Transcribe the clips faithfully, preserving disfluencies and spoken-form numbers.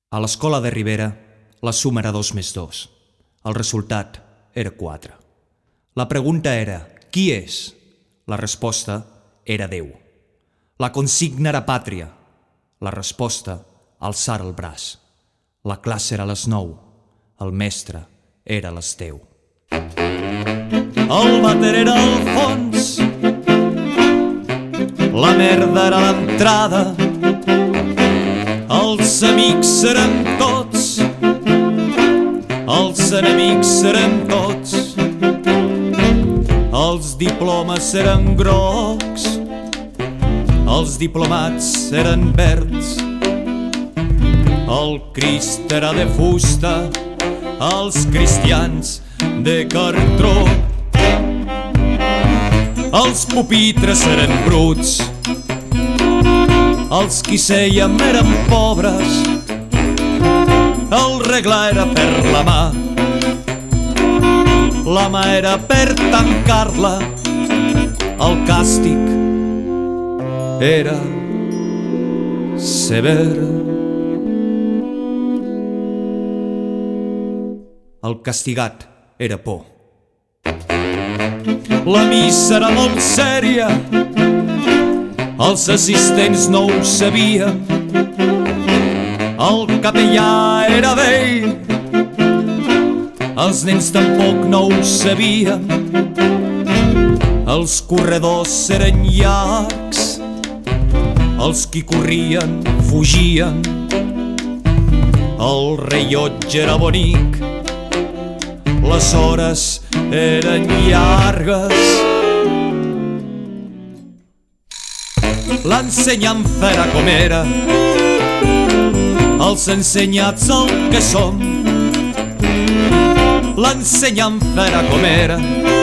A l'escola de Ribera, la suma era dos més dos. El resultat era quatre. La pregunta era, qui és? La resposta era Déu. La consigna era pàtria. La resposta, alçar el braç. La classe era a les nou. El mestre era a les deu. El vàter era al fons. La merda era a l'entrada. Els amics serem tots. Els enemics serem tots. Els diplomes eren grocs. Els diplomats eren verds. El Crist era de fusta. Els cristians de cartró. Els pupitres eren bruts. Els qui sèiem eren pobres. El regla era per la mà. La mà era per tancar-la. El càstig era sever. El castigat era por. La missa era molt sèria. Els assistents no ho sabien. El capellà era vell. Els nens tampoc no ho sabien. Els corredors eren llargs. Els qui corrien fugien. El rellotge era bonic. Les hores eren llargues. L'ensenyança era com era. Els ensenyats el que som. L'ensenyança era com era.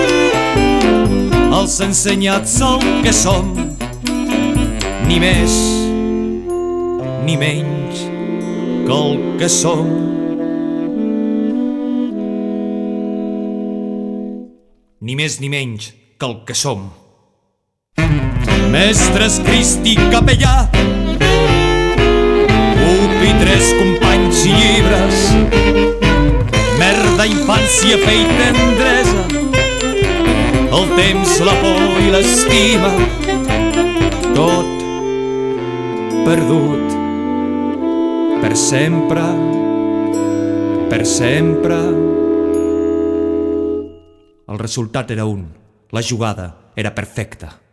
Els ensenyats el que som. Ni més ni menys que el que som. Ni més ni menys que el que som. Mestres, Crist i capellà, pupitres, companys i llibres, merda, infància, fe i tendresa, el temps, la por i l'estima, tot perdut per sempre, per sempre. El resultat era un, la jugada era perfecta.